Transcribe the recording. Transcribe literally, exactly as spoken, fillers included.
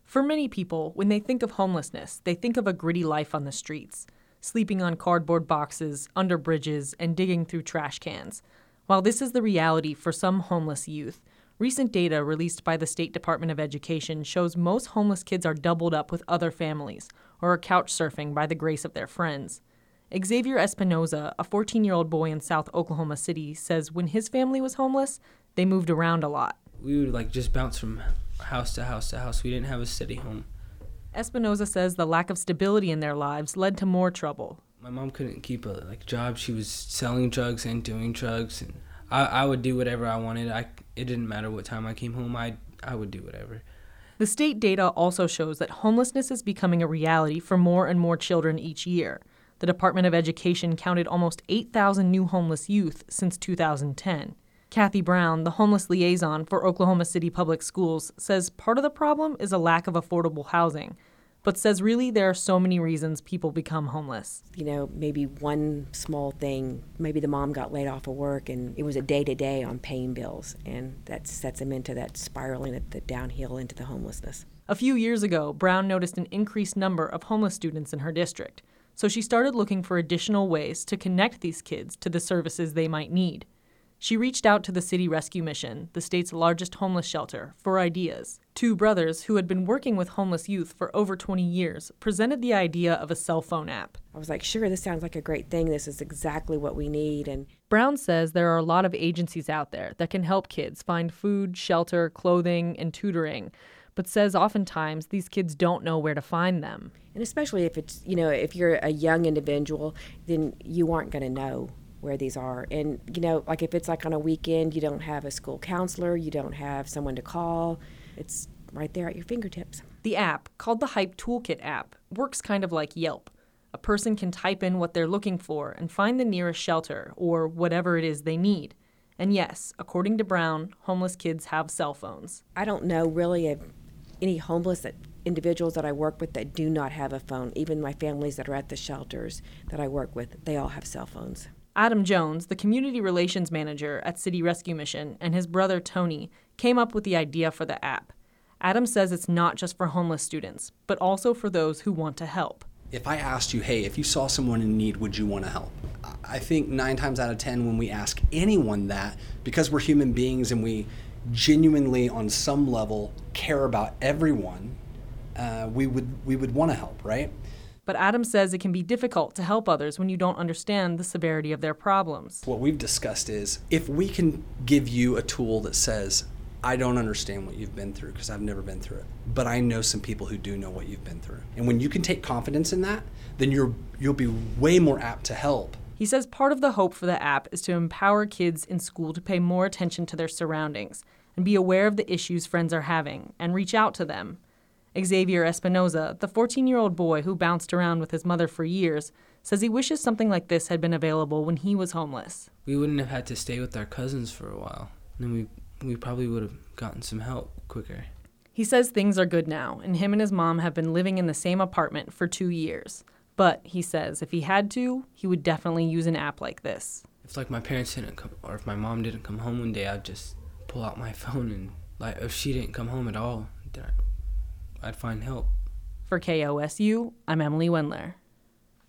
For many people, when they think of homelessness, they think of a gritty life on the streets, sleeping on cardboard boxes, under bridges, and digging through trash cans. While this is the reality for some homeless youth, recent data released by the State Department of Education shows most homeless kids are doubled up with other families or are couch surfing by the grace of their friends. Xavier Espinoza, a fourteen-year-old boy in South Oklahoma City, says when his family was homeless, they moved around a lot. We would like just bounce from house to house to house. We didn't have a steady home. Espinoza says the lack of stability in their lives led to more trouble. My mom couldn't keep a like job. She was selling drugs and doing drugs, and I, I would do whatever I wanted. I it didn't matter what time I came home. I I would do whatever. The state data also shows that homelessness is becoming a reality for more and more children each year. The Department of Education counted almost eight thousand new homeless youth since two thousand ten. Kathy Brown, the homeless liaison for Oklahoma City Public Schools, says part of the problem is a lack of affordable housing, but says really there are so many reasons people become homeless. You know, maybe one small thing, maybe the mom got laid off of work and it was a day-to-day on paying bills, and that sets them into that spiraling at the downhill into the homelessness. A few years ago, Brown noticed an increased number of homeless students in her district, so she started looking for additional ways to connect these kids to the services they might need. She reached out to the City Rescue Mission, the state's largest homeless shelter, for ideas. Two brothers who had been working with homeless youth for over twenty years presented the idea of a cell phone app. I was like, sure, this sounds like a great thing. This is exactly what we need. And Brown says there are a lot of agencies out there that can help kids find food, shelter, clothing, and tutoring, but says oftentimes these kids don't know where to find them. And especially if it's, you know, if you're a young individual, then you aren't going to know where these are. And, you know, like if it's like on a weekend, you don't have a school counselor, you don't have someone to call. It's right there at your fingertips. The app, called the Hype Toolkit app, works kind of like Yelp. A person can type in what they're looking for and find the nearest shelter or whatever it is they need. And yes, according to Brown, homeless kids have cell phones. I don't know really of any homeless that individuals that I work with that do not have a phone. Even my families that are at the shelters that I work with, they all have cell phones. Adam Jones, the community relations manager at City Rescue Mission, and his brother Tony came up with the idea for the app. Adam says it's not just for homeless students, but also for those who want to help. If I asked you, hey, if you saw someone in need, would you want to help? I think nine times out of ten when we ask anyone that, because we're human beings and we genuinely on some level care about everyone, uh, we would we would want to help, right? But Adam says it can be difficult to help others when you don't understand the severity of their problems. What we've discussed is if we can give you a tool that says, I don't understand what you've been through because I've never been through it, but I know some people who do know what you've been through. And when you can take confidence in that, then you're you'll be way more apt to help. He says part of the hope for the app is to empower kids in school to pay more attention to their surroundings and be aware of the issues friends are having and reach out to them. Xavier Espinoza, the fourteen-year-old boy who bounced around with his mother for years, says he wishes something like this had been available when he was homeless. We wouldn't have had to stay with our cousins for a while. Then we we probably would have gotten some help quicker. He says things are good now, and him and his mom have been living in the same apartment for two years. But, he says, if he had to, he would definitely use an app like this. If like my parents didn't come, or if my mom didn't come home one day, I'd just pull out my phone and, like, if she didn't come home at all, then I'd find help. For K O S U, I'm Emily Wendler.